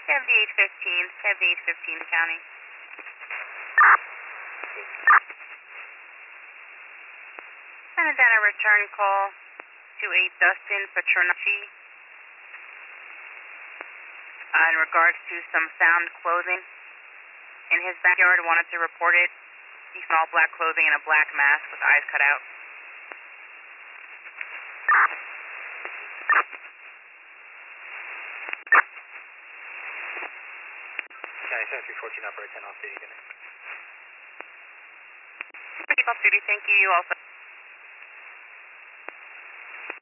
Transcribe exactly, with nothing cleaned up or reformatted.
seventy-eight fifteen, seventy-eight fifteen County. Send down a return call to a Dustin Petronacci uh, in regards to some found clothing in his backyard. Wanted to report it. He found all black clothing and a black mask with eyes cut out. County seven three fourteen operator ten off duty. Good night. Keep off duty. Thank you. You also.